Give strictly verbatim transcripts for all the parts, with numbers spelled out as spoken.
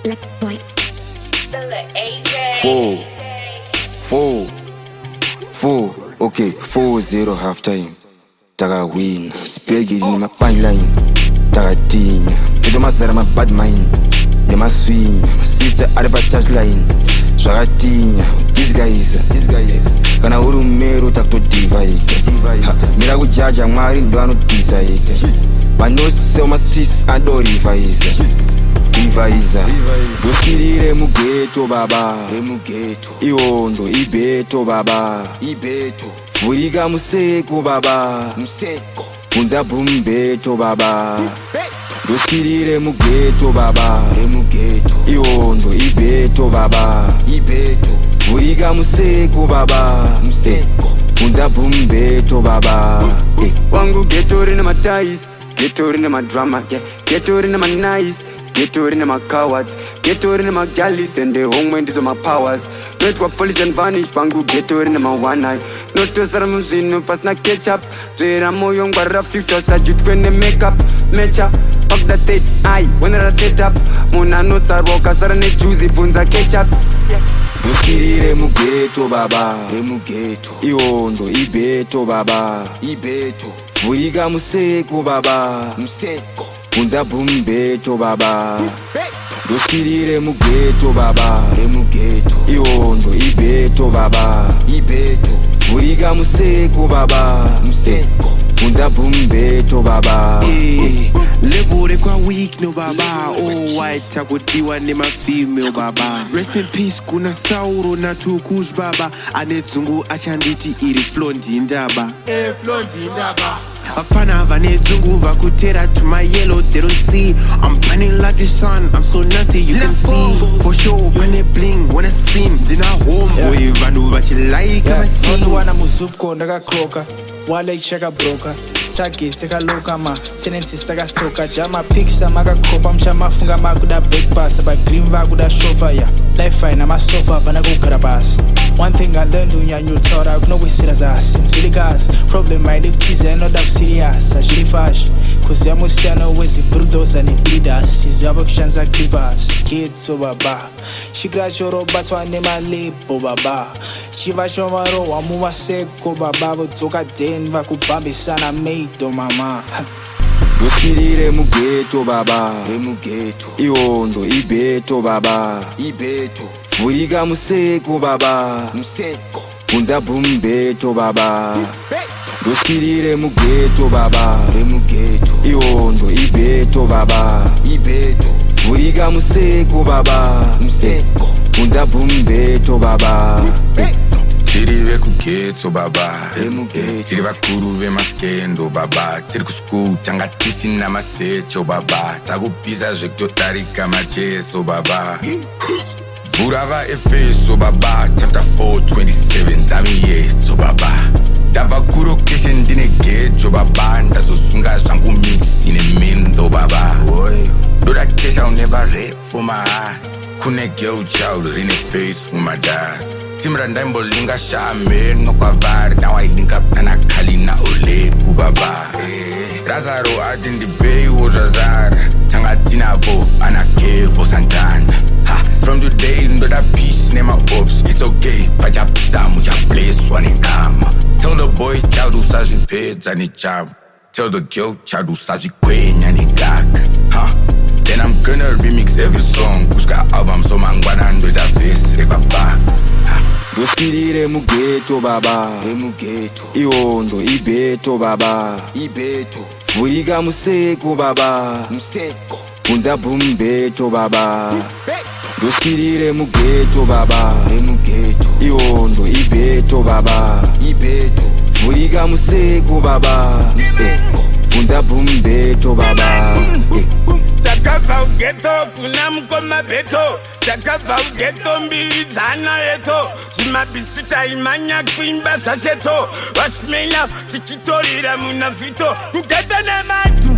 Black boy. Four, four, four. Okay, four zero half time. Taga win, spaghetti in my punchline. Taga teen, put my zara my bad mind. They my swing, my sister at the touch line. Swagatin, this guy is, this guy is. Kana uru meru tak to divide, divide. Mira go judge and marry, do I not decide. But no so my sis and do revise. Revise. Doskirire mu ghetto baba, mu ghetto. Iondo ibeto baba, ibeto. Furiga museko baba, museko. Funza bumbeto baba. Doskirire mu ghetto baba, mu ghetto. Iondo ibeto baba, ibeto. Furiga museko baba, museko. Funza bumbeto baba. Eh. Wangu ghetto rina matais, ghetto rina madrama, yeah. Ghetto rina my nice, ghetto rina my cowards, ghetto rina my galleys and the home when these are my powers. Wait for police and vanish, wangu ghetto rina my one eye. No to saramuzino pas na ketchup. Zera mo young barra future sajut when they make up, mecha. Fuck that tape, aye, when I set up. Mona notes are walk as a juicy punza ketchup. Doskirire mu ghetto baba, mu ghetto. Iondo ibeto baba, ibeto. Furiga museko baba, museko. Funza bumbeto baba. Doskirire mu ghetto baba, mu ghetto. Iondo ibeto baba, ibeto. Furiga museko baba, museko. Funza bumbeto baba. Eh, levore kwa weak no baba. Oh white takudiwa ni ma female baba. Rest in peace kuna sauro na tukush baba. Anezungu achanditi iri flondi ndaba. Eh flondi ndaba. Afana vanezungu vakutera to my yellow, they don't see. I'm burning like the sun, I'm so nasty you can see. For sure, when they bling, when I sing, dina home boy, vanu vachilaika masi. Nono wana muzupko ndaga kroka, wale cheka broka. Saki seka loka ma, senensi staga stoka. Jama picture maga kopa, mshama funga maguda big pass. Aba green vaguda sofa ya. Life fine, I'm a sofa, bana go karabas. One thing I learned when you're taught, I know we sit as ass. Silly gas, problem my live cheese and not that serious. I should fash, cause I'm Musiano with the brudos and the bleeders. His job actions are clippers. Kids so baba. She got your robots one name I live, baba. She va shomaro, amuwa seko baba. But so got den vakubambi sana made to mama. Doskirire mu ghetto baba, mu ghetto. Iondo ibeto baba, ibeto. Furiga museko baba, museko. Funza bumbeto baba. Doskirire mu ghetto baba, mu ghetto. Iondo ibeto baba, ibeto. Furiga museko baba, museko. Funza bumbeto baba. Tiri ve ku ghetto baba, tiri vakuru ve maskendo baba. Tiri ku school tanga tisina masecho baba. Takupisa zvekutotarika macheso baba. Vurava Efeso baba, chapter four twenty-seven, tami yeso baba. Dava kuro keshe ndine ghetto baba. Ndazosunga zvangu mix ine mendo baba. Doda kesha I'll never rap for my heart. Kune girl child in a face for my dad. Timra ndambo linga shame no kwavari. Now I link up and I kalina ole kubaba. Razaro adindi bay was Razara. Tanga dinabo and I gave for Santana. Ha, from today ndo that peace name my ops. It's okay, paja pisa mucha place one in kama. Tell the boy child who says he pays and he job. Tell the girl child who says he queen and he gag. Huh? Then I'm gonna remix every song. Kushka album so mangwana ndo da face rekwa ba. Doskirire mu ghetto baba, mu ghetto. Iondo ibeto baba, ibeto. Furiga museko baba, museko. Funza bumbeto baba. Doskirire mu ghetto baba, mu ghetto. Iondo ibeto baba, ibeto. Furiga museko baba, museko. Funza bumbeto baba. Takava ugeto kuna mkoma beto. Takava ugeto mbili zana yeto. Zimabisita imanya kuimba saseto. Wasmela tikitorira munafito. Ugeta na matu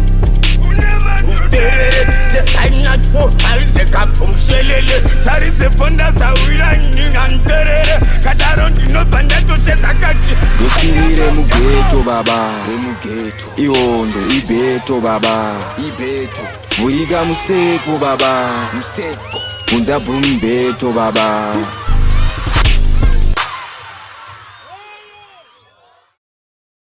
Uterere I'm not for Alize kapum shelele. Sarize ponda sawira nyinga nterere. Kadarondi no bandato se takachi. Doskirire mu ghetto baba, mu ghetto. Iondo ibeto baba, ibeto. Furiga museko baba, museko. Bunza bumbeto baba